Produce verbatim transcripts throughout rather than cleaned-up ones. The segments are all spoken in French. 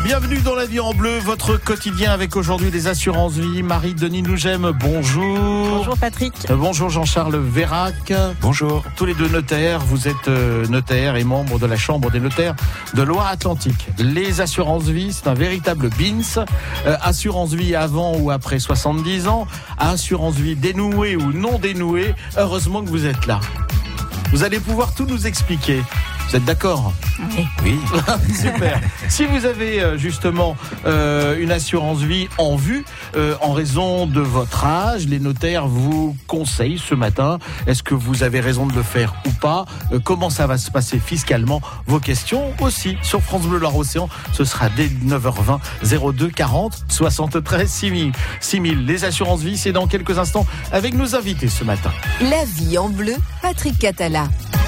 Bienvenue dans La Vie en Bleu, votre quotidien avec aujourd'hui des assurances vie. Marie-Denis Nougem, bonjour. Bonjour Patrick. Euh, bonjour Jean-Charles Vérac. Bonjour. Tous les deux notaires, vous êtes euh, notaire et membre de la Chambre des notaires de Loire-Atlantique. Les assurances vie, c'est un véritable B I N S. Euh, assurance vie avant ou après soixante-dix ans. Assurance vie dénouée ou non dénouée. Heureusement que vous êtes là. Vous allez pouvoir tout nous expliquer. Vous êtes d'accord ? Oui. Oui. Super. Si vous avez euh, justement euh, une assurance vie en vue, euh, en raison de votre âge, les notaires vous conseillent ce matin, est-ce que vous avez raison de le faire ou pas ? euh, Comment ça va se passer fiscalement ? Vos questions aussi sur France Bleu Loire-Océan. Ce sera dès neuf heures vingt, zéro deux quarante soixante-treize six mille. Les assurances vie, c'est dans quelques instants avec nos invités ce matin. La Vie en Bleu, Patrick Catala.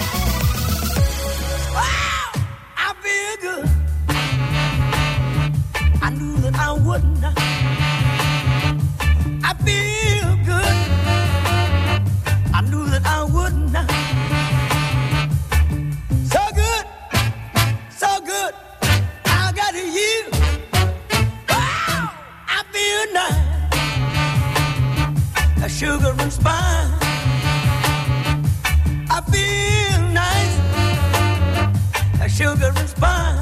I wouldn't. I feel good. I knew that I wouldn't. So good, so good. I got you. Wow, I feel nice. A sugar and spice. I feel nice. A sugar and spice.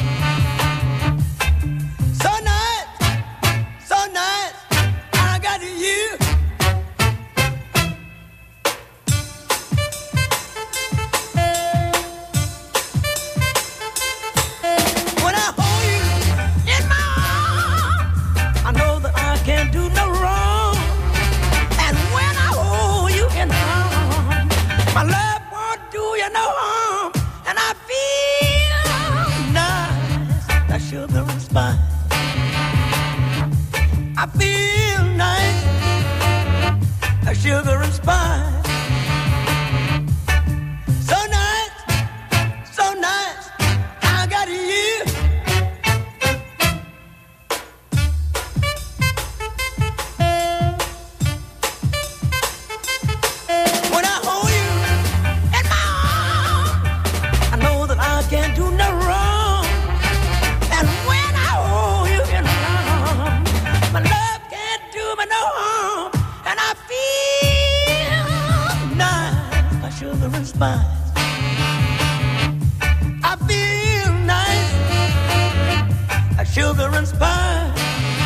I feel nice, a sugar and spice. So nice, so nice, I got you. When I hold you in my arms, I know that I can't do no wrong. And when I hold you in my arms, my love can't do me no harm. And I feel nice, my sugar and spice. I feel nice, a sugar and spice.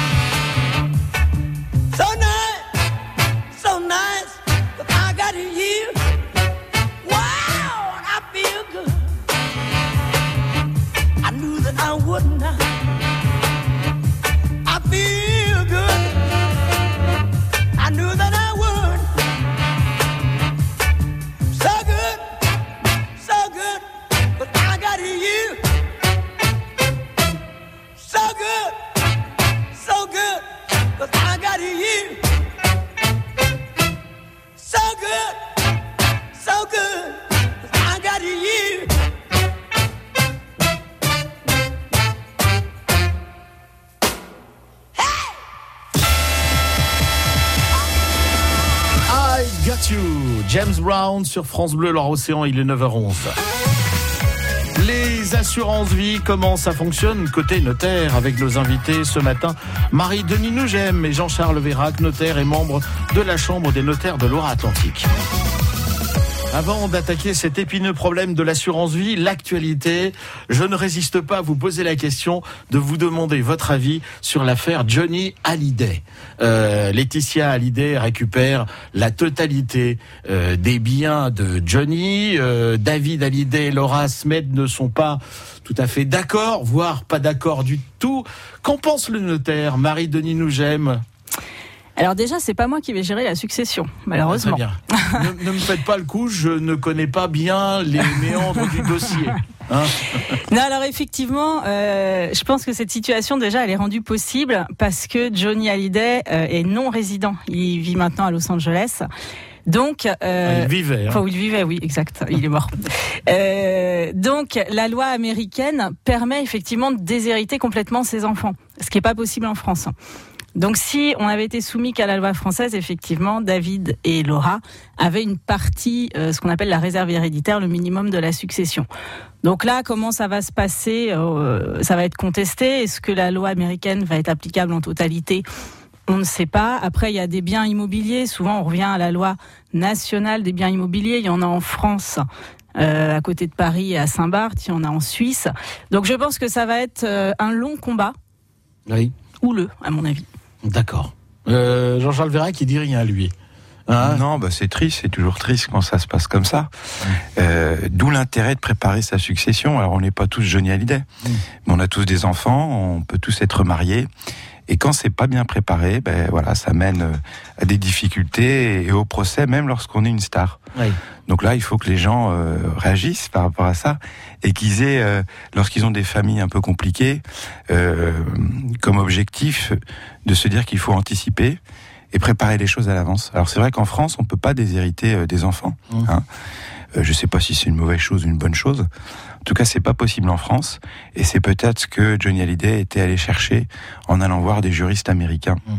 So nice, so nice, 'cause I got you. Wow, I feel good. I knew that I wouldn't. I feel good. I knew that I would. So good, so good, but I got you. So good, so good, but I got you. So good, so good, but I got you. I Got You, James Brown sur France Bleu Loire-Océan, il est neuf heures onze. Les assurances vie, comment ça fonctionne côté notaire avec nos invités ce matin, Marie-Denis Nougem et Jean-Charles Vérac, notaire et membre de la Chambre des notaires de Loire-Atlantique. Avant d'attaquer cet épineux problème de l'assurance vie, l'actualité, je ne résiste pas à vous poser la question de vous demander votre avis sur l'affaire Johnny Hallyday. Euh, Laetitia Hallyday récupère la totalité euh, des biens de Johnny. Euh, David Hallyday et Laura Smet ne sont pas tout à fait d'accord, voire pas d'accord du tout. Qu'en pense le notaire Marie-Denis Nougem ? Alors déjà, c'est pas moi qui vais gérer la succession, malheureusement. Très bien. ne, ne me faites pas le coup, je ne connais pas bien les méandres du dossier. Hein non, alors effectivement, euh, je pense que cette situation déjà, elle est rendue possible parce que Johnny Hallyday euh, est non résident. Il vit maintenant à Los Angeles. Donc, euh, il vivait. Hein. Enfin, il vivait, oui, exact. Il est mort. euh, donc, la loi américaine permet effectivement de déshériter complètement ses enfants, ce qui n'est pas possible en France. Donc si on avait été soumis qu'à la loi française, effectivement, David et Laura avaient une partie, euh, ce qu'on appelle la réserve héréditaire, le minimum de la succession. Donc là, comment ça va se passer ? euh, Ça va être contesté. Est-ce que la loi américaine va être applicable en totalité ? On ne sait pas. Après, il y a des biens immobiliers. Souvent, on revient à la loi nationale des biens immobiliers. Il y en a en France, euh, à côté de Paris et à Saint-Barth. Il y en a en Suisse. Donc je pense que ça va être euh, un long combat. Oui. Houleux, à mon avis. D'accord. Euh, Jean-Charles Vérac, qui dit rien, lui. Hein ? Non, bah c'est triste, c'est toujours triste quand ça se passe comme ça. Mmh. Euh, d'où l'intérêt de préparer sa succession. Alors on n'est pas tous Johnny Hallyday, mmh. mais on a tous des enfants, on peut tous être mariés. Et quand c'est pas bien préparé, ben voilà, ça mène à des difficultés et au procès, même lorsqu'on est une star. Oui. Donc là, il faut que les gens euh, réagissent par rapport à ça et qu'ils aient, euh, lorsqu'ils ont des familles un peu compliquées, euh, comme objectif de se dire qu'il faut anticiper et préparer les choses à l'avance. Alors c'est vrai qu'en France, on peut pas déshériter euh, des enfants. Mmh. Hein. Euh, je sais pas si c'est une mauvaise chose ou une bonne chose. En tout cas, c'est pas possible en France, et c'est peut-être ce que Johnny Hallyday était allé chercher en allant voir des juristes américains. Mmh.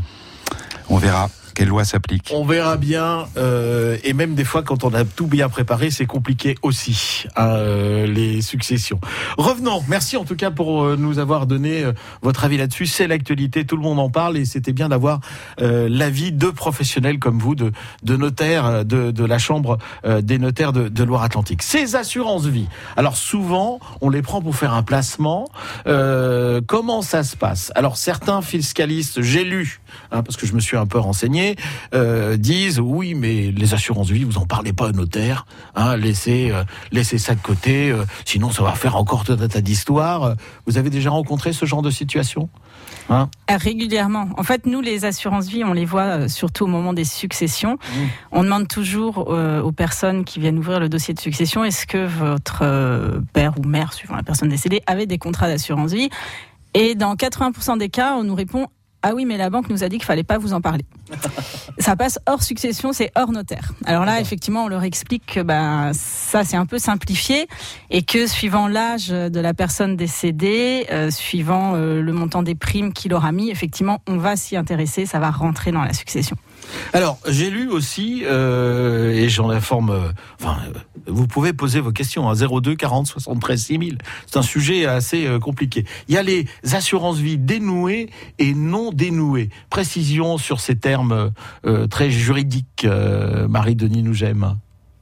On verra quelle loi s'applique. On verra bien, euh, et même des fois, quand on a tout bien préparé, c'est compliqué aussi, euh, les successions. Revenons, merci en tout cas pour euh, nous avoir donné euh, votre avis là-dessus. C'est l'actualité, tout le monde en parle, et c'était bien d'avoir euh, l'avis de professionnels comme vous, de, de notaires, de, de la Chambre euh, des notaires de, de Loire-Atlantique. Ces assurances-vie, alors souvent, on les prend pour faire un placement. Euh, comment ça se passe ? Alors certains fiscalistes, j'ai lu, hein, parce que je me suis un peu renseigné, Euh, disent oui, mais les assurances vie, vous en parlez pas au notaire, hein, laissez, euh, laissez ça de côté, euh, sinon ça va faire encore tout un tas d'histoires. Vous avez déjà rencontré ce genre de situation ? Hein ? Régulièrement. En fait, nous, les assurances vie, on les voit surtout au moment des successions. Mmh. On demande toujours euh, aux personnes qui viennent ouvrir le dossier de succession, est-ce que votre euh, père ou mère, suivant la personne décédée, avait des contrats d'assurance vie ? Et dans quatre-vingts pour cent des cas, on nous répond ah oui, mais la banque nous a dit qu'il fallait pas vous en parler. Ça passe hors succession, c'est hors notaire. Alors là, effectivement, on leur explique que ben ça c'est un peu simplifié et que suivant l'âge de la personne décédée, euh, suivant euh, le montant des primes qu'il aura mis, effectivement, on va s'y intéresser, ça va rentrer dans la succession. Alors, j'ai lu aussi, euh, et j'en informe, euh, enfin, euh, vous pouvez poser vos questions à hein, zéro deux quarante soixante-treize six mille. C'est un sujet assez euh, compliqué. Il y a les assurances vie dénouées et non dénouées. Précision sur ces termes euh, très juridiques, euh, Marie-Denis Nougem.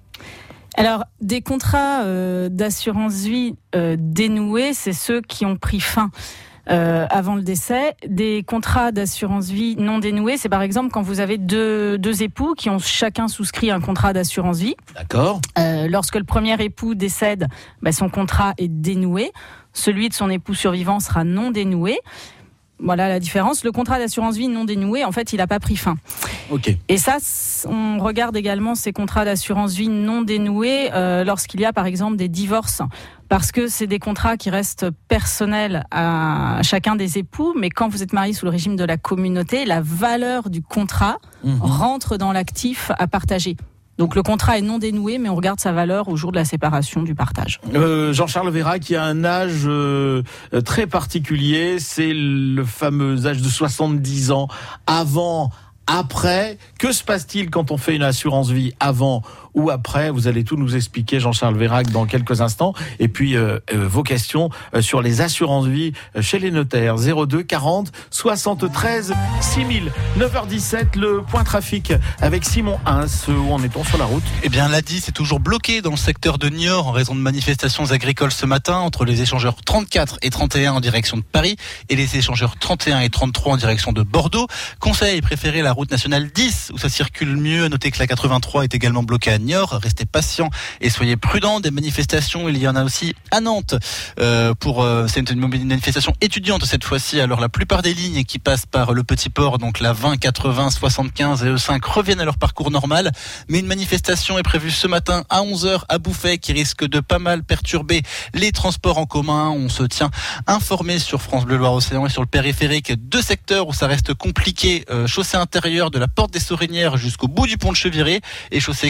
Alors, des contrats euh, d'assurance vie euh, dénoués, c'est ceux qui ont pris fin Euh, avant le décès. Des contrats d'assurance vie non dénoués, c'est par exemple quand vous avez deux, deux époux qui ont chacun souscrit un contrat d'assurance vie. D'accord. Euh, lorsque le premier époux décède, bah, son contrat est dénoué. Celui de son époux survivant sera non dénoué. Voilà la différence. Le contrat d'assurance vie non dénoué, en fait, il n'a pas pris fin. Ok. Et ça, on regarde également ces contrats d'assurance vie non dénoués euh, lorsqu'il y a, par exemple, des divorces. Parce que c'est des contrats qui restent personnels à chacun des époux, mais quand vous êtes marié sous le régime de la communauté, la valeur du contrat mmh. rentre dans l'actif à partager. Donc le contrat est non dénoué, mais on regarde sa valeur au jour de la séparation du partage. Euh, Jean-Charles Vérac, qui a un âge euh, très particulier, c'est le fameux âge de soixante-dix ans. Avant, après, que se passe-t-il quand on fait une assurance vie avant ou après? Vous allez tout nous expliquer, Jean-Charles Vérac, dans quelques instants. Et puis, euh, euh, vos questions euh, sur les assurances vie chez les notaires. zéro deux quarante soixante-treize six mille. neuf heures dix-sept, le point trafic avec Simon Hins. Où en est-on sur la route? Eh bien, l'A D I, c'est toujours bloqué dans le secteur de Niort en raison de manifestations agricoles ce matin entre les échangeurs trente-quatre et trente et un en direction de Paris et les échangeurs trente et un et trente-trois en direction de Bordeaux. Conseil, préférez la route nationale dix où ça circule mieux. Notez que la quatre-vingt-trois est également bloquée à Niort. Restez patients et soyez prudents. Des manifestations, il y en a aussi à Nantes. Euh, pour euh, c'est une manifestation étudiante cette fois-ci. Alors la plupart des lignes qui passent par le Petit Port, donc la vingt, quatre-vingts, soixante-quinze et E cinq reviennent à leur parcours normal. Mais une manifestation est prévue ce matin à onze heures à Bouffay qui risque de pas mal perturber les transports en commun. On se tient informé sur France Bleu Loire-Océan et sur le périphérique. Deux secteurs où ça reste compliqué. Euh, chaussée intérieure de la porte des Sorinières jusqu'au bout du pont de Cheviré et chaussée extérieure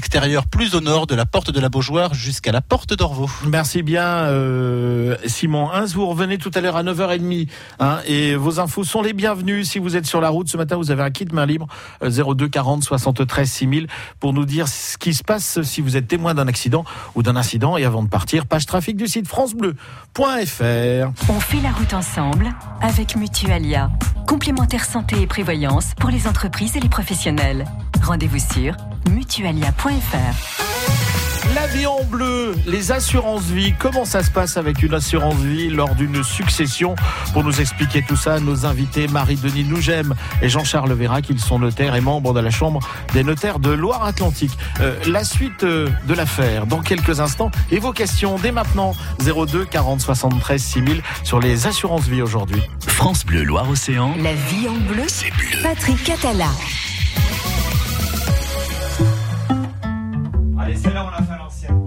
encore plus au nord de la porte de la Beaujoire jusqu'à la porte d'Orvaux. Merci bien euh, Simon. Hein, vous revenez tout à l'heure à neuf heures trente hein, et vos infos sont les bienvenues si vous êtes sur la route. Ce matin, vous avez un kit main libre euh, zéro deux quarante soixante-treize six mille pour nous dire ce qui se passe si vous êtes témoin d'un accident ou d'un incident. Et avant de partir, page trafic du site francebleu point f r. On fait la route ensemble avec Mutualia. Complémentaire santé et prévoyance pour les entreprises et les professionnels. Rendez-vous sur mutualia point f r. La vie en bleu, les assurances vie, comment ça se passe avec une assurance vie lors d'une succession? Pour nous expliquer tout ça, nos invités Marie-Denis Nougem et Jean-Charles Vérac, ils sont notaires et membres de la Chambre des notaires de Loire-Atlantique. Euh, la suite euh, de l'affaire dans quelques instants et vos questions dès maintenant zéro deux quarante soixante-treize six mille sur les assurances vie aujourd'hui. France Bleu Loire-Océan. La vie en bleu, C'est bleu. Patrick Catala. Allez, celle-là, on l'a fait à l'ancienne.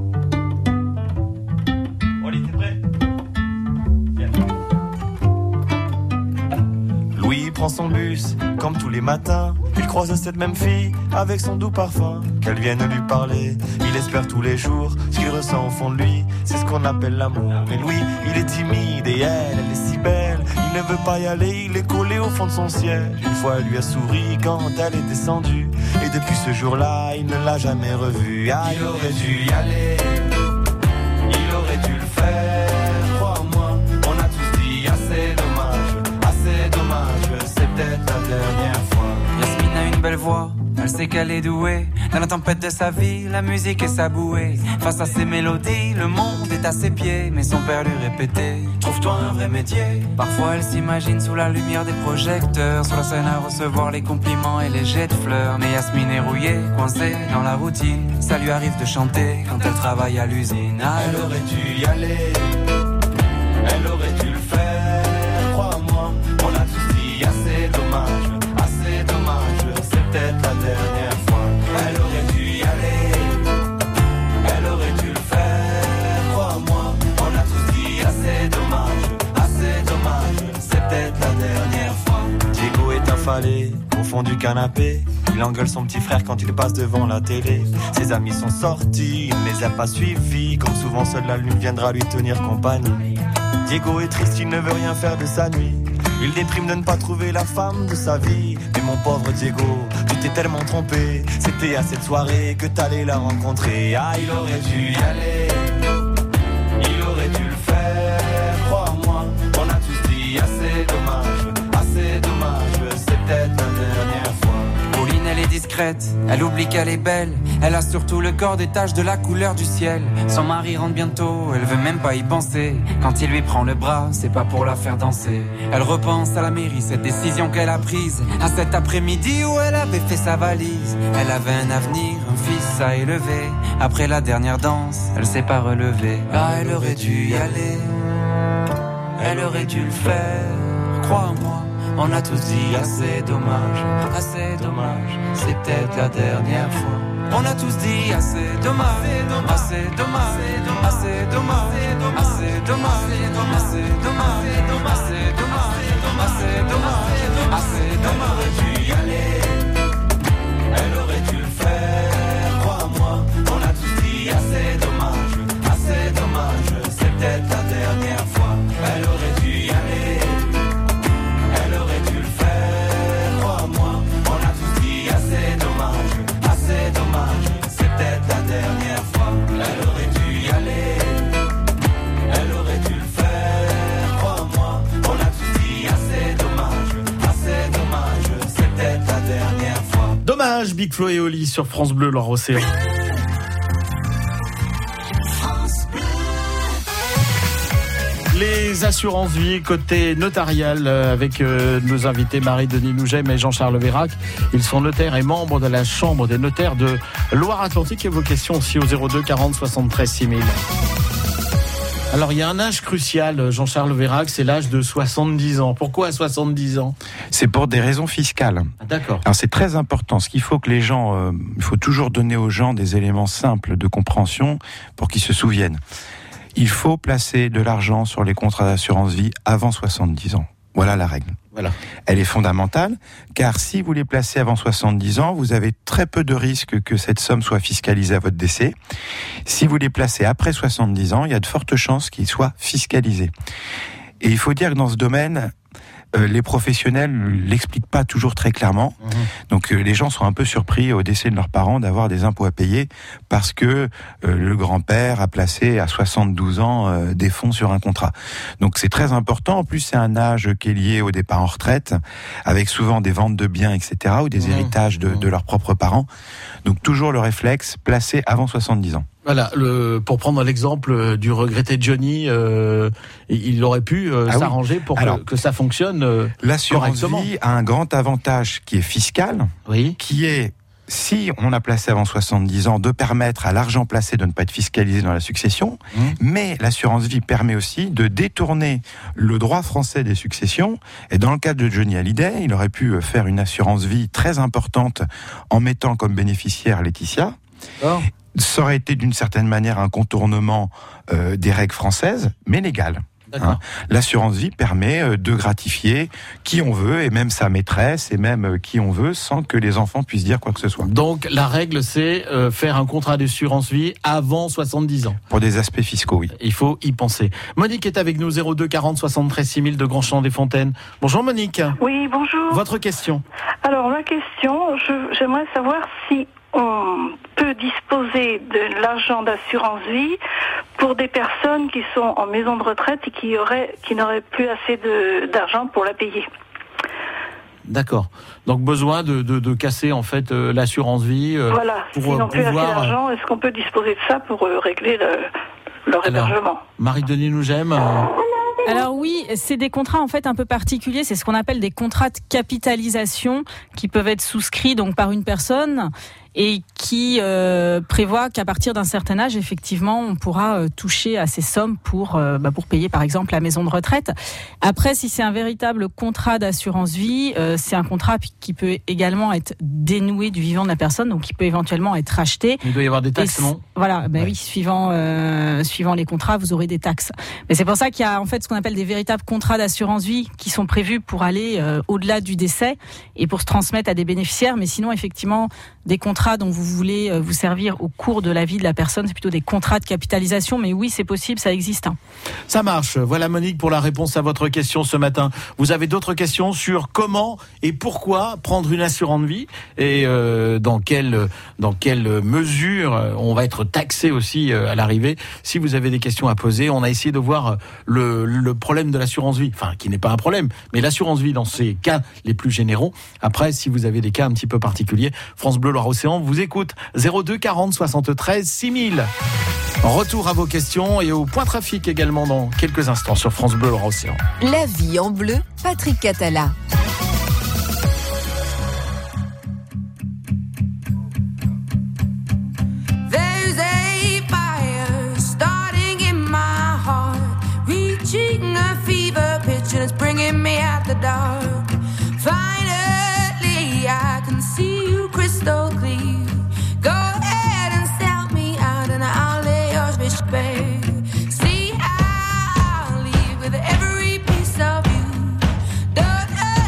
On était prêts? Viens. Louis prend son bus, comme tous les matins. Il croise cette même fille, avec son doux parfum. Qu'elle vienne lui parler, il espère tous les jours. Ce qu'il ressent au fond de lui, c'est ce qu'on appelle l'amour. Mais Louis, il est timide et elle, elle est si belle. Il ne veut pas y aller, il est collé au fond de son siège. Une fois, elle lui a souri quand elle est descendue. Et depuis ce jour-là, il ne l'a jamais revue. Ah, il aurait dû y aller, il aurait dû le faire. Crois-moi, on a tous dit assez dommage, assez dommage. C'est peut-être la dernière fois. Yasmine a une belle voix, elle sait qu'elle est douée. Dans la tempête de sa vie, la musique est sa bouée. Face à ses mélodies, le monde est à ses pieds. Mais son père lui répétait, trouve-toi un vrai métier. Parfois elle s'imagine sous la lumière des projecteurs, sur la scène à recevoir les compliments et les jets de fleurs. Mais Yasmine est rouillée, coincée dans la routine. Ça lui arrive de chanter quand elle travaille à l'usine. Ah, elle aurait dû y aller, elle aurait dû le faire. Crois-moi, on a tous dit assez dommage, assez dommage. C'est peut-être la dernière fois. Elle aurait dû y aller, elle aurait dû le faire. Crois-moi, on a tous dit assez dommage, assez dommage. C'est peut-être la dernière fois. Diego est affalé au fond du canapé. Il engueule son petit frère quand il passe devant la télé. Ses amis sont sortis, il ne les a pas suivis. Comme souvent, seule la lune viendra lui tenir compagnie. Diego est triste, il ne veut rien faire de sa nuit. Il déprime de ne pas trouver la femme de sa vie. Mais mon pauvre Diego, tu t'es tellement trompé. C'était à cette soirée que t'allais la rencontrer. Ah, il aurait dû y aller, il aurait dû le faire. Crois-moi, on a tous dit assez dommage, assez dommage. C'est peut-être la dernière fois. Pauline, elle est discrète, elle oublie qu'elle est belle. Elle a surtout le corps des taches de la couleur du ciel. Son mari rentre bientôt, elle veut même pas y penser. Quand il lui prend le bras, c'est pas pour la faire danser. Elle repense à la mairie, cette décision qu'elle a prise. À cet après-midi où elle avait fait sa valise. Elle avait un avenir, un fils à élever. Après la dernière danse, elle s'est pas relevée. Ah, elle aurait dû y aller, elle aurait dû le faire. Crois-moi, on a tous dit assez dommage, assez dommage. C'est peut-être la dernière fois. On a tous dit assez dommage, assez dommage, assez dommage, assez dommage, assez dommage, assez dommage, assez dommage, assez dommage. Elle aurait dû y aller, elle aurait dû le faire. Crois-moi, on a tous dit assez dommage, assez dommage. C'est peut-être la dernière fois. Elle aurait dû y aller, elle aurait dû le faire. Crois-moi, on a tous dit assez dommage, assez dommage. C'est peut-être la dernière fois. Elle aurait dû y aller, elle aurait dû le faire. Crois-moi, on a tous dit assez dommage, assez dommage. C'est peut-être la dernière fois. Dommage, Big Flo et Oli sur France Bleu Loire-Océan. Les assurances vie côté notarial avec euh, nos invités Marie-Denis Nougem et Jean-Charles Vérac. Ils sont notaires et membres de la Chambre des notaires de Loire-Atlantique. Et vos questions aussi au zéro deux quarante soixante-treize six mille. Alors il y a un âge crucial, Jean-Charles Vérac, c'est l'âge de soixante-dix ans. Pourquoi à soixante-dix ans? C'est pour des raisons fiscales. Ah, d'accord. Alors c'est très important. Ce qu'il faut que les gens, euh, il faut toujours donner aux gens des éléments simples de compréhension pour qu'ils se souviennent. Il faut placer de l'argent sur les contrats d'assurance vie avant soixante-dix ans. Voilà la règle. Voilà. Elle est fondamentale, car si vous les placez avant soixante-dix ans, vous avez très peu de risques que cette somme soit fiscalisée à votre décès. Si vous les placez après soixante-dix ans, il y a de fortes chances qu'ils soient fiscalisés. Et il faut dire que dans ce domaine, euh, les professionnels l'expliquent pas toujours très clairement. Mmh. Donc euh, les gens sont un peu surpris au décès de leurs parents d'avoir des impôts à payer parce que euh, le grand-père a placé à soixante-douze ans euh, des fonds sur un contrat. Donc c'est très important. En plus, c'est un âge qui est lié au départ en retraite, avec souvent des ventes de biens, et cetera, ou des mmh. héritages de, de leurs propres parents. Donc toujours le réflexe, placer avant soixante-dix ans. Voilà, le, pour prendre l'exemple du regretté Johnny, euh, il aurait pu euh, ah s'arranger oui. pour que, Alors, que ça fonctionne euh, l'assurance vie a un grand avantage qui est fiscal, oui. qui est, si on a placé avant soixante-dix ans, de permettre à l'argent placé de ne pas être fiscalisé dans la succession, mmh. mais l'assurance vie permet aussi de détourner le droit français des successions. Et dans le cas de Johnny Hallyday, il aurait pu faire une assurance vie très importante en mettant comme bénéficiaire Laetitia. Oh. Ça aurait été d'une certaine manière un contournement euh, des règles françaises, mais légal. Hein. L'assurance vie permet euh, de gratifier qui on veut, et même sa maîtresse, et même euh, qui on veut, sans que les enfants puissent dire quoi que ce soit. Donc la règle, c'est euh, faire un contrat d'assurance vie avant soixante-dix ans. Pour des aspects fiscaux, oui. Il faut y penser. Monique est avec nous, zéro deux quarante soixante-treize six mille de Grandchamp-des-Fontaines. Bonjour Monique. Oui, bonjour. Votre question. Alors ma question, je, j'aimerais savoir si on peut disposer de l'argent d'assurance vie pour des personnes qui sont en maison de retraite et qui auraient, qui n'auraient plus assez de, d'argent pour la payer. D'accord. Donc besoin de, de, de casser en fait euh, l'assurance vie. Euh, voilà. Pour S'ils n'ont plus pouvoir... assez d'argent, est-ce qu'on peut disposer de ça pour euh, régler le, leur Alors, hébergement ? Marie-Denis Nougem. Euh... Alors oui, c'est des contrats en fait un peu particuliers, c'est ce qu'on appelle des contrats de capitalisation qui peuvent être souscrits donc par une personne et qui euh, prévoit qu'à partir d'un certain âge, effectivement, on pourra euh, toucher à ces sommes pour euh, bah, pour payer par exemple la maison de retraite. Après, si c'est un véritable contrat d'assurance vie, euh, c'est un contrat qui peut également être dénoué du vivant de la personne, donc qui peut éventuellement être racheté. Il doit y avoir des taxes, non ? Voilà, ben ouais. oui, suivant euh, suivant les contrats, vous aurez des taxes. Mais c'est pour ça qu'il y a en fait ce qu'on appelle des véritables contrats d'assurance vie qui sont prévus pour aller euh, au-delà du décès et pour se transmettre à des bénéficiaires. Mais sinon, effectivement, des contrats dont vous voulez vous servir au cours de la vie de la personne, c'est plutôt des contrats de capitalisation, mais oui, c'est possible, ça existe. Hein. Ça marche. Voilà Monique pour la réponse à votre question ce matin. Vous avez d'autres questions sur comment et pourquoi prendre une assurance vie et euh, dans quelle dans quelle mesure on va être taxé aussi à l'arrivée. Si vous avez des questions à poser, on a essayé de voir le, le problème de l'assurance vie, enfin qui n'est pas un problème, mais l'assurance vie dans ces cas les plus généraux. Après, si vous avez des cas un petit peu particuliers, France Bleu Loire-Océan vous écoute. Zéro deux quarante soixante-treize six mille. Retour à vos questions et au point trafic également dans quelques instants sur France Bleu Loire-Océan. La vie en bleu, Patrick Catala. There's a fire starting in my heart, reaching a fever pitch and it's bringing me out the dark. Finally, I can see you crystal clear. Go ahead and sell me out and I'll lay your fish bare. See, I'll leave with every piece of you. Don't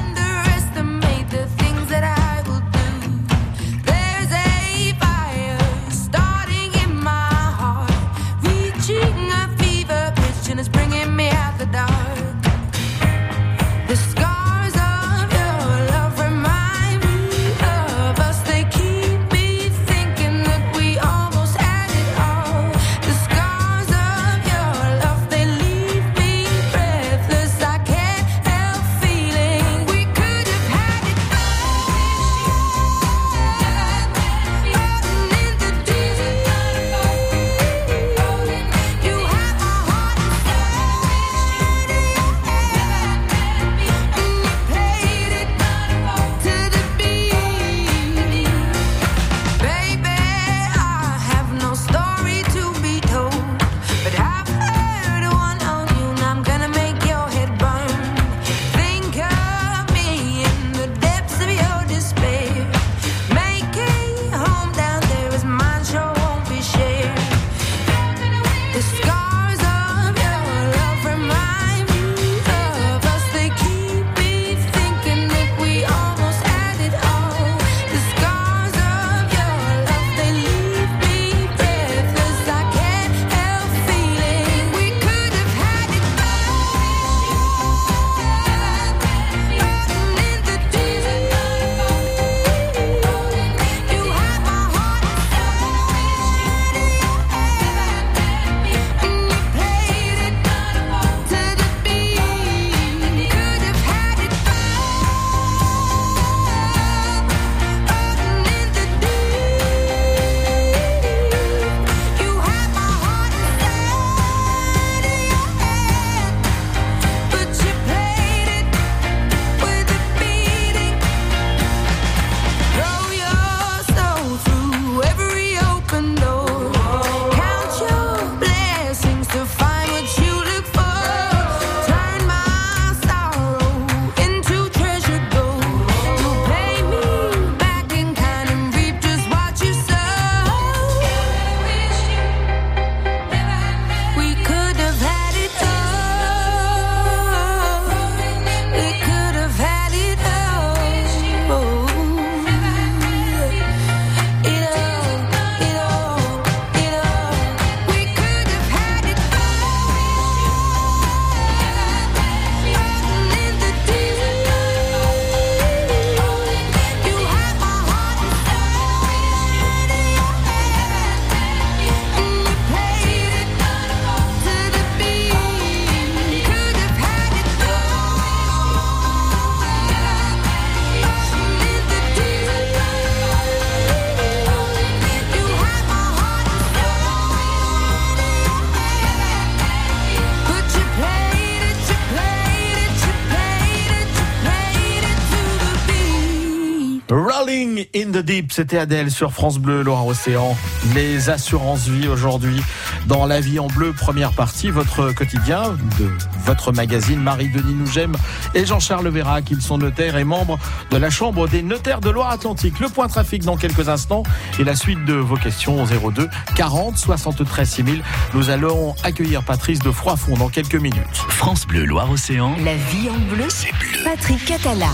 Rolling in the Deep, c'était Adèle sur France Bleu, Loire-Océan. Les assurances vie aujourd'hui dans La Vie en Bleu, première partie, votre quotidien de votre magazine. Marie-Denis Nougem et Jean-Charles Vérac, ils sont notaires et membres de la Chambre des notaires de Loire-Atlantique. Le point trafic dans quelques instants et la suite de vos questions au zéro deux quarante soixante-treize six mille. Nous allons accueillir Patrice de Froidfond dans quelques minutes. France Bleu, Loire-Océan. La Vie en Bleu, c'est bleu. Patrick Catala.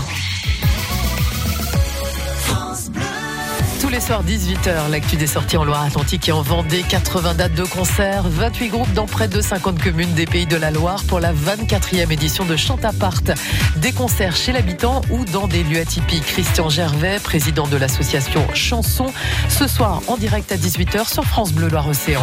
Tous les soirs, dix-huit heures, l'actu des sorties en Loire-Atlantique et en Vendée. quatre-vingts dates de concerts, vingt-huit groupes dans près de cinquante communes des Pays de la Loire pour la vingt-quatrième édition de Chantapart. Des concerts chez l'habitant ou dans des lieux atypiques. Christian Gervais, président de l'association Chanson, ce soir en direct à dix-huit heures sur France Bleu Loire-Océan.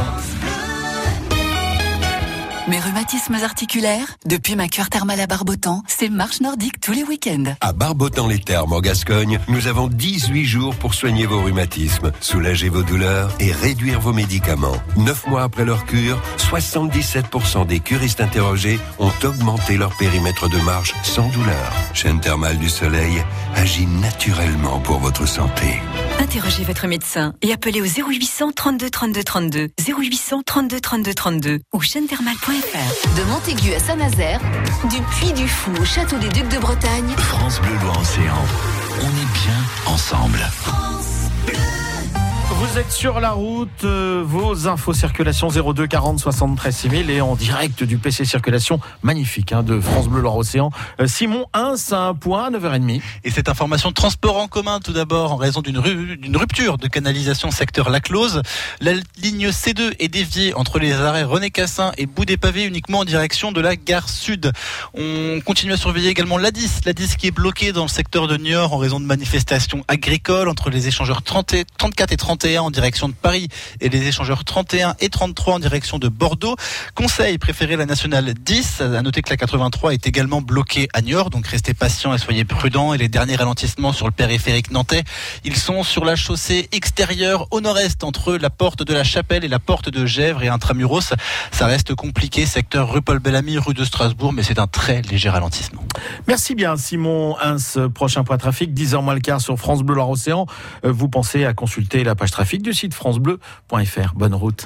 Mes rhumatismes articulaires, depuis ma cure thermale à Barbotan, c'est marche nordique tous les week-ends. À Barbotan-les-Thermes en Gascogne, nous avons dix-huit jours pour soigner vos rhumatismes, soulager vos douleurs et réduire vos médicaments. Neuf mois après leur cure, soixante-dix-sept pour cent des curistes interrogés ont augmenté leur périmètre de marche sans douleur. Chaîne thermale du soleil agit naturellement pour votre santé. Interrogez votre médecin et appelez au zéro huit cents trente-deux trente-deux trente-deux, zéro huit cents trente-deux trente-deux trente-deux ou chaîne thermale point f r. De Montaigu à Saint-Nazaire, du Puy du Fou au Château des Ducs de Bretagne. France Bleu, Loire-Océan. On est bien ensemble. Vous êtes sur la route, euh, vos infos circulation zéro deux quarante soixante-treize six mille et en direct du P C Circulation magnifique hein, de France Bleu Loire-Océan. Euh, Simon Hins à un point, neuf heures trente. Et cette information de transport en commun tout d'abord en raison d'une, ru- d'une rupture de canalisation secteur La Close. La ligne C deux est déviée entre les arrêts René Cassin et Bout des Pavés uniquement en direction de la gare Sud. On continue à surveiller également l'A dix, l'A dix qui est bloquée dans le secteur de Niort en raison de manifestations agricoles entre les échangeurs trente et, trente-quatre et trente et un en direction de Paris et les échangeurs trente et un et trente-trois en direction de Bordeaux. Conseil, préférez la nationale dix. À noter que la quatre-vingt-trois est également bloquée à Niort, donc restez patients et soyez prudents. Et les derniers ralentissements sur le périphérique nantais, ils sont sur la chaussée extérieure au nord-est entre la porte de la Chapelle et la porte de Gèvres et intramuros. Ça reste compliqué, secteur rue Paul Bellamy, rue de Strasbourg, mais c'est un très léger ralentissement. Merci bien Simon Hins. Prochain point trafic, dix heures moins le quart sur France Bleu Loire-Océan. Vous pensez à consulter la page trafic du site francebleu point f r. Bonne route.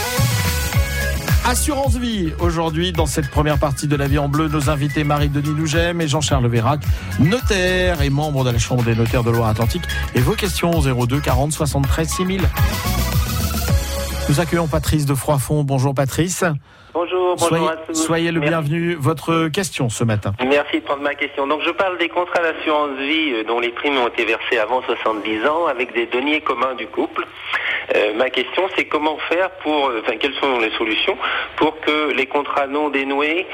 Assurance vie, aujourd'hui dans cette première partie de La Vie en Bleu, nos invités Marie-Denis Nougem et Jean-Charles Vérac, notaires et membres de la Chambre des notaires de Loire-Atlantique. Et vos questions au zéro deux quarante soixante-treize six mille. Nous accueillons Patrice de Froidfond. Bonjour Patrice. Bonjour, bonjour soyez, à tous. Soyez le Merci. bienvenu. Votre question ce matin. Merci de prendre ma question. Donc je parle des contrats d'assurance vie euh, dont les primes ont été versées avant soixante-dix ans avec des deniers communs du couple. Euh, ma question c'est comment faire pour, euh, enfin quelles sont les solutions pour que les contrats non dénoués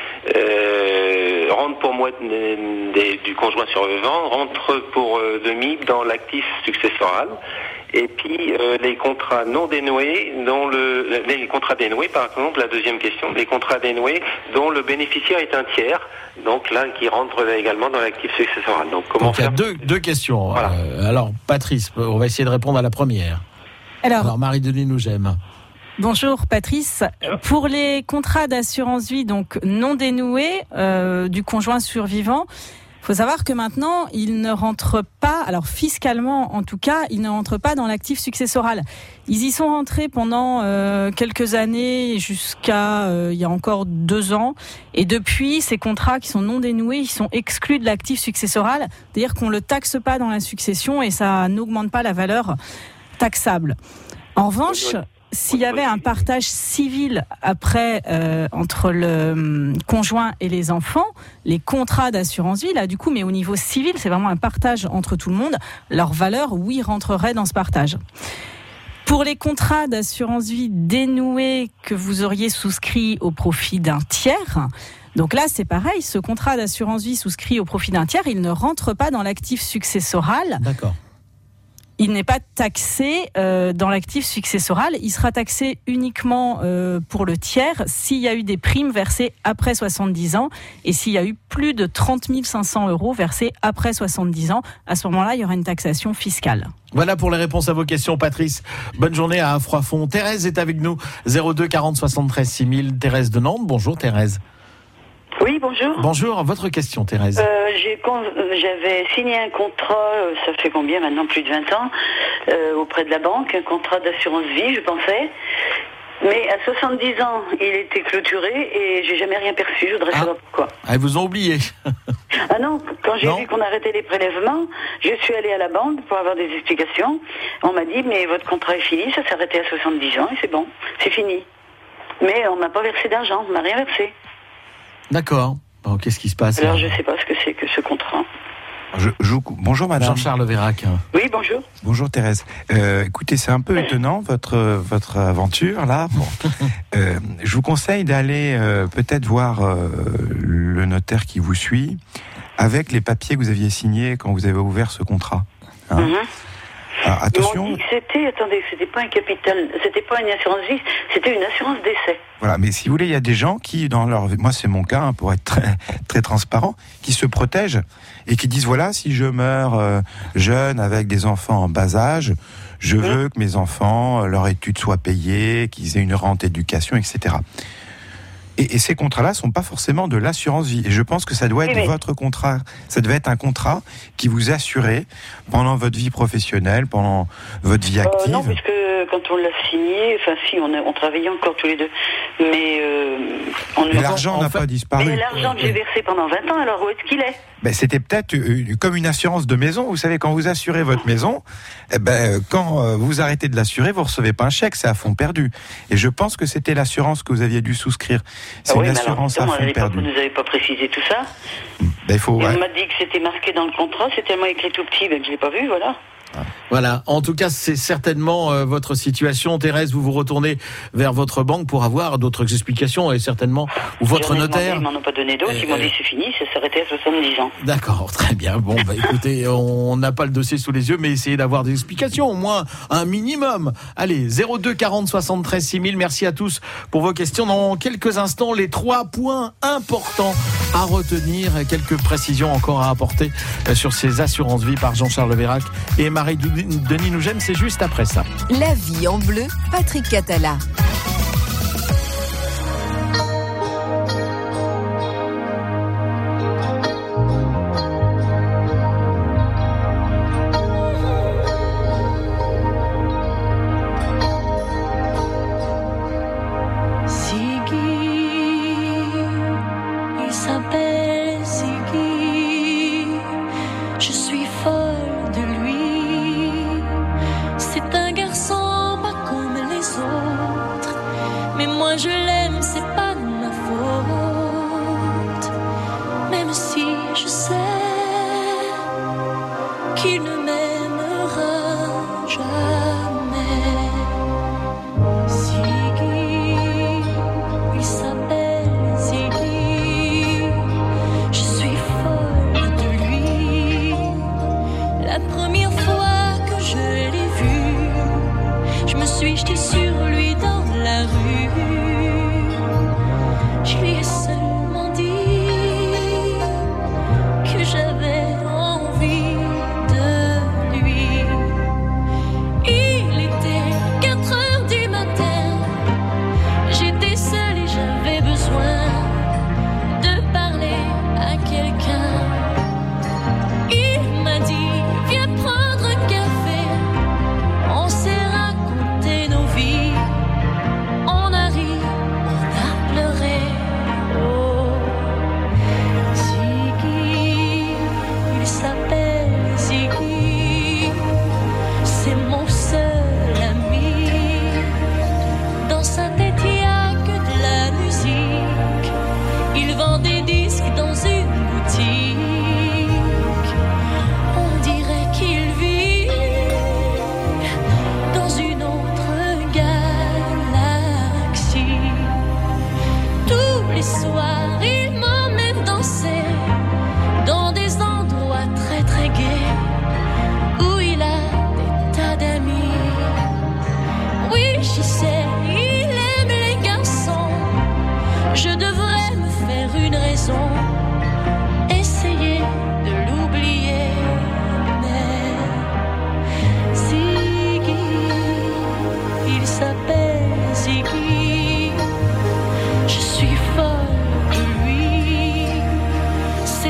euh, rentrent pour moi des, des, du conjoint survivant, rentrent pour euh, demi dans l'actif successoral. Et puis euh, les contrats non dénoués, dont le les contrats dénoués, par exemple, la deuxième question, les contrats dénoués dont le bénéficiaire est un tiers, donc là qui rentre également dans l'actif successoral. Donc comment Donc, il y a faire deux, deux questions. Voilà. Euh, alors Patrice, on va essayer de répondre à la première. Alors, alors Marie-Denis Nougem. Bonjour Patrice. Pour les contrats d'assurance vie donc non dénoués euh, du conjoint survivant, il faut savoir que maintenant, ils ne rentrent pas, alors fiscalement en tout cas, ils ne rentrent pas dans l'actif successoral. Ils y sont rentrés pendant euh, quelques années, jusqu'à euh, il y a encore deux ans. Et depuis, ces contrats qui sont non dénoués, ils sont exclus de l'actif successoral. C'est-à-dire qu'on ne le taxe pas dans la succession et ça n'augmente pas la valeur taxable. En revanche, s'il y avait un partage civil après euh, entre le hum, conjoint et les enfants, les contrats d'assurance vie, là du coup, mais au niveau civil, c'est vraiment un partage entre tout le monde, leur valeur, oui, rentrerait dans ce partage. Pour les contrats d'assurance vie dénoués que vous auriez souscrits au profit d'un tiers, donc là, c'est pareil, ce contrat d'assurance vie souscrit au profit d'un tiers, il ne rentre pas dans l'actif successoral. D'accord. Il n'est pas taxé euh, dans l'actif successoral. Il sera taxé uniquement euh, pour le tiers s'il y a eu des primes versées après soixante-dix ans et s'il y a eu plus de trente mille cinq cents euros versés après soixante-dix ans. À ce moment-là, il y aura une taxation fiscale. Voilà pour les réponses à vos questions, Patrice. Bonne journée à Froidfond. Thérèse est avec nous. zéro deux quarante soixante-treize six mille. Thérèse de Nantes. Bonjour Thérèse. Oui, bonjour. Bonjour, votre question, Thérèse. Euh, j'ai con- j'avais signé un contrat, euh, ça fait combien maintenant, plus de vingt ans, euh, auprès de la banque, un contrat d'assurance vie, je pensais. Mais à soixante-dix ans, il était clôturé et j'ai jamais rien perçu. Je voudrais ah. savoir pourquoi. Ah, ils vous ont oublié. Ah non, quand j'ai non. vu qu'on arrêtait les prélèvements, je suis allée à la banque pour avoir des explications. On m'a dit, mais votre contrat est fini, ça s'arrêtait à soixante-dix ans et c'est bon, c'est fini. Mais on m'a pas versé d'argent, on m'a rien versé. D'accord. Bon, qu'est-ce qui se passe? Alors, je sais pas ce que c'est que ce contrat. Je, je, bonjour madame. Jean-Charles Vérac. Oui, bonjour. Bonjour Thérèse. Euh, écoutez, c'est un peu étonnant votre votre aventure là. Bon. euh, je vous conseille d'aller euh, peut-être voir euh, le notaire qui vous suit avec les papiers que vous aviez signés quand vous avez ouvert ce contrat. Hein. Mm-hmm. Alors, attention. Ils m'ont dit que c'était, attendez, c'était pas un capital, c'était pas une assurance vie, c'était une assurance décès. Voilà, mais si vous voulez, il y a des gens qui, dans leur, moi c'est mon cas, hein, pour être très, très transparent, qui se protègent et qui disent voilà, si je meurs euh, jeune avec des enfants en bas âge, je mmh. veux que mes enfants, leurs études soient payées, qu'ils aient une rente éducation, et cetera. Et, et ces contrats-là sont pas forcément de l'assurance vie. Et je pense que ça doit être oui, votre contrat. Ça devait être un contrat qui vous assurait pendant votre vie professionnelle, pendant votre vie active. Euh, non, puisque quand on l'a signé, enfin si, on, a, on travaillait encore tous les deux. Mais, euh, on mais l'argent n'a fait... pas disparu. Mais l'argent que j'ai versé pendant vingt ans, alors où est-ce qu'il est? Ben, c'était peut-être euh, comme une assurance de maison. Vous savez, quand vous assurez votre maison, eh ben, quand euh, vous arrêtez de l'assurer, vous recevez pas un chèque, c'est à fond perdu. Et je pense que c'était l'assurance que vous aviez dû souscrire. C'est ah oui, une assurance alors, à fond perdu. Vous nous avez pas précisé tout ça. Ben, il faut, Et ouais. on m'a dit que c'était marqué dans le contrat, c'est tellement écrit tout petit, ben, que je l'ai pas vu, voilà. Voilà, en tout cas c'est certainement euh, votre situation. Thérèse, vous vous retournez vers votre banque pour avoir d'autres explications et certainement, ou votre J'en ai notaire. Demandé, ils m'en ont pas donné d'autres, euh, ils m'ont dit c'est fini, ça s'arrêtait à soixante-dix ans. D'accord, très bien. Bon, bah écoutez, on n'a pas le dossier sous les yeux, mais essayez d'avoir des explications, au moins un minimum. Allez, zéro deux quarante soixante-treize six mille, merci à tous pour vos questions. Dans quelques instants, les trois points importants à retenir, quelques précisions encore à apporter sur ces assurances vie par Jean-Charles Vérac et Marie-Denis Nougem, c'est juste après ça. La vie en bleu, Patrick Catala. J'avais envie de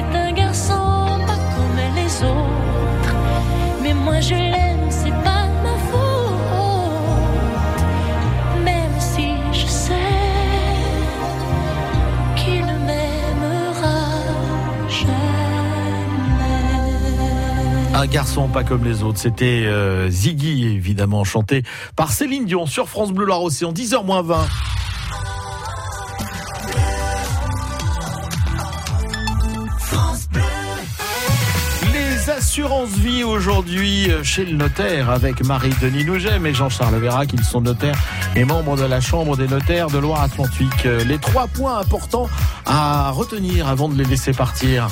un garçon pas comme les autres, mais moi je l'aime, c'est pas ma faute, même si je sais qu'il ne m'aimera jamais. Un garçon pas comme les autres, c'était euh, Ziggy, évidemment, chanté par Céline Dion sur France Bleu Loire-Océan, dix heures moins vingt. Assurance vie aujourd'hui chez le notaire avec Marie-Denis Nougem et Jean-Charles Vérac, ils sont notaires et membres de la Chambre des notaires de Loire-Atlantique. Les trois points importants à retenir avant de les laisser partir.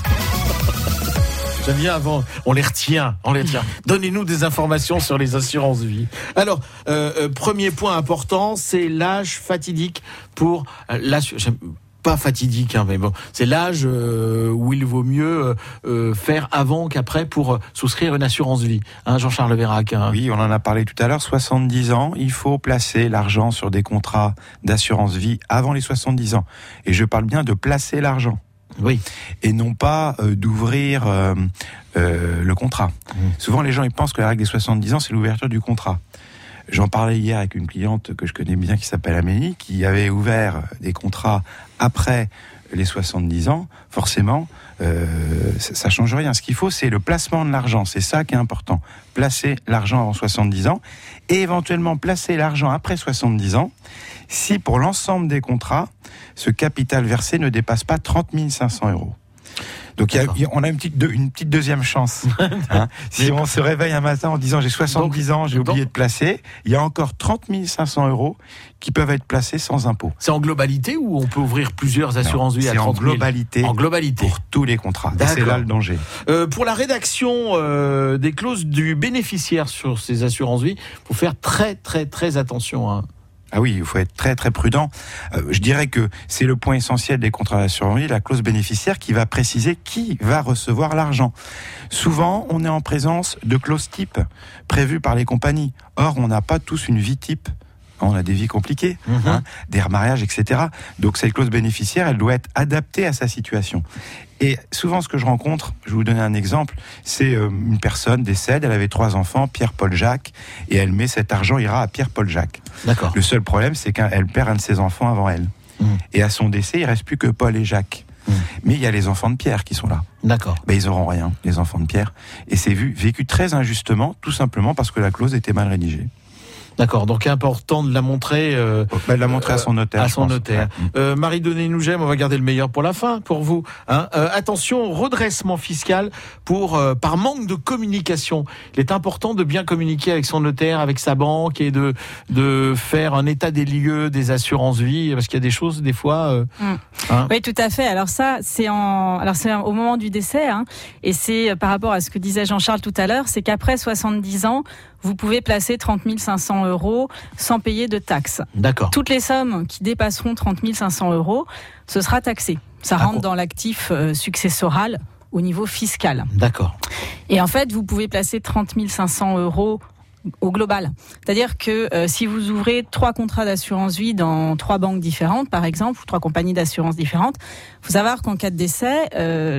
J'aime bien avant, on les retient, on les retient. Donnez-nous des informations sur les assurances vie. Alors, euh, euh, premier point important, c'est l'âge fatidique pour euh, l'assurance. Pas fatidique, hein, mais bon, c'est l'âge euh, où il vaut mieux euh, faire avant qu'après pour euh, souscrire une assurance vie. Hein, Jean-Charles Vérac. Hein. Oui, on en a parlé tout à l'heure. soixante-dix ans, il faut placer l'argent sur des contrats d'assurance vie avant les soixante-dix ans. Et je parle bien de placer l'argent. Oui. Et non pas euh, d'ouvrir euh, euh, le contrat. Mmh. Souvent, les gens ils pensent que la règle des soixante-dix ans, c'est l'ouverture du contrat. J'en parlais hier avec une cliente que je connais bien qui s'appelle Amélie, qui avait ouvert des contrats après les soixante-dix ans. Forcément, euh, ça, ça change rien. Ce qu'il faut, c'est le placement de l'argent. C'est ça qui est important. Placer l'argent avant soixante-dix ans et éventuellement placer l'argent après soixante-dix ans si pour l'ensemble des contrats, ce capital versé ne dépasse pas trente mille cinq cents euros. Donc il y a, il y a, on a une petite, deux, une petite deuxième chance. Hein. Si on se réveille un matin en disant j'ai soixante-dix ans, j'ai oublié de placer, il y a encore trente mille cinq cents euros qui peuvent être placés sans impôt. C'est en globalité ou on peut ouvrir plusieurs assurances vie à trente mille? C'est en globalité. En globalité. Pour tous les contrats. Et c'est là le danger. Euh, pour la rédaction euh, des clauses du bénéficiaire sur ces assurances vie, il faut faire très très très attention. Hein. Ah oui, il faut être très très prudent. Euh, je dirais que c'est le point essentiel des contrats d'assurance vie, la clause bénéficiaire qui va préciser qui va recevoir l'argent. Souvent, on est en présence de clauses types prévues par les compagnies. Or, on n'a pas tous une vie type. On a des vies compliquées, mmh. hein, des remariages, et cetera. Donc cette clause bénéficiaire, elle doit être adaptée à sa situation. Et souvent, ce que je rencontre, je vais vous donner un exemple, c'est euh, une personne décède, elle avait trois enfants, Pierre, Paul, Jacques, et elle met cet argent ira à Pierre, Paul, Jacques. D'accord. Le seul problème, c'est qu'elle perd un de ses enfants avant elle. Mmh. Et à son décès, il reste plus que Paul et Jacques. Mmh. Mais il y a les enfants de Pierre qui sont là. D'accord. Ben, ils auront rien, les enfants de Pierre. Et c'est vu, vécu très injustement, tout simplement parce que la clause était mal rédigée. D'accord, donc important de la montrer, euh, bah, de la montrer à son notaire. À son pense. notaire. Euh, Marie-Denis Nougem, on va garder le meilleur pour la fin, pour vous. Hein. Euh, attention, redressement fiscal pour euh, par manque de communication. Il est important de bien communiquer avec son notaire, avec sa banque et de de faire un état des lieux des assurances vie, parce qu'il y a des choses des fois. Euh, mmh. hein. Oui, tout à fait. Alors ça, c'est en, alors c'est au moment du décès, hein, et c'est par rapport à ce que disait Jean-Charles tout à l'heure, c'est qu'après soixante-dix ans, vous pouvez placer trente mille cinq cents euros sans payer de taxes. D'accord. Toutes les sommes qui dépasseront trente mille cinq cents euros, ce sera taxé. Ça rentre dans l'actif euh, successoral au niveau fiscal. D'accord. Et en fait, vous pouvez placer trente mille cinq cents euros au global. C'est-à-dire que euh, si vous ouvrez trois contrats d'assurance vie dans trois banques différentes, par exemple, ou trois compagnies d'assurance différentes, il faut savoir qu'en cas de décès, euh,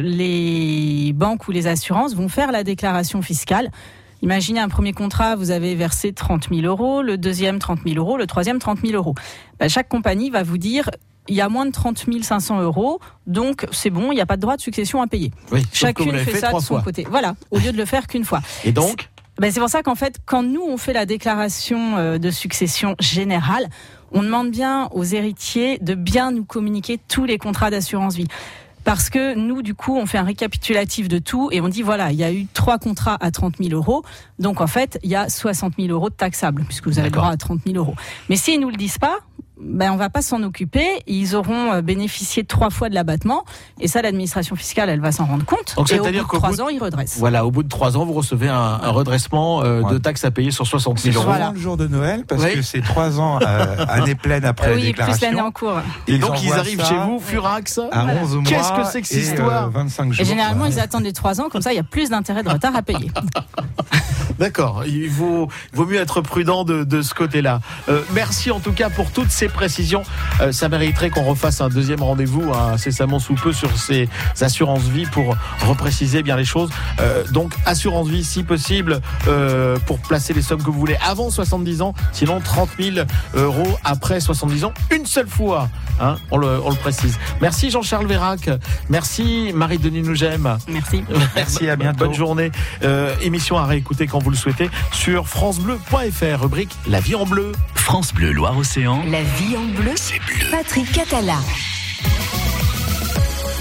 les banques ou les assurances vont faire la déclaration fiscale. Imaginez un premier contrat, vous avez versé trente mille euros, le deuxième trente mille euros, le troisième trente mille euros. Ben, chaque compagnie va vous dire, il y a moins de trente mille cinq cents euros, donc c'est bon, il n'y a pas de droit de succession à payer. Oui, chacune fait, fait ça de son fois. côté. Voilà, au lieu de le faire qu'une fois. Et donc ben, c'est pour ça qu'en fait, quand nous, on fait la déclaration de succession générale, on demande bien aux héritiers de bien nous communiquer tous les contrats d'assurance vie. Parce que nous, du coup, on fait un récapitulatif de tout et on dit, voilà, il y a eu trois contrats à trente mille euros. Donc, en fait, il y a soixante mille euros de taxables, puisque vous avez D'accord. le droit à trente mille euros. Mais s'ils nous le disent pas, ben, on va pas s'en occuper. Ils auront bénéficié trois fois de l'abattement. Et ça, l'administration fiscale, elle va s'en rendre compte. Donc, et au bout de qu'au trois bout de... ans, ils redressent. Voilà, au bout de trois ans, vous recevez un, un redressement euh, ouais. de taxes à payer sur soixante mille euros. C'est souvent le jour de Noël, parce oui. que c'est trois ans, euh, année pleine après oui, la déclaration. Oui, plus l'année en cours. Et, et donc, ils arrivent chez vous, Furax, à voilà. onze mois. Qu'est-ce que c'est que cette histoire euh, vingt-cinq jours. Et généralement, ouais. ils attendent les trois ans, comme ça, il y a plus d'intérêt de retard à payer. D'accord, il vaut, vaut mieux être prudent de, de ce côté-là. Euh, merci en tout cas pour toutes ces précisions. Euh, ça mériterait qu'on refasse un deuxième rendez-vous hein, incessamment sous peu sur ces assurances vie pour repréciser bien les choses. Euh, donc assurance vie si possible euh, pour placer les sommes que vous voulez avant soixante-dix ans, sinon trente mille euros après soixante-dix ans, une seule fois, hein, on, le, on le précise. Merci Jean-Charles Vérac, merci Marie-Denis Nougem. Merci. Merci, à bientôt. Bonne journée. Euh, émission à réécouter quand vous le souhaitez sur francebleu point f r, rubrique La vie en bleu. France Bleu Loire-Océan. La vie en bleu, c'est bleu. Patrick Catala.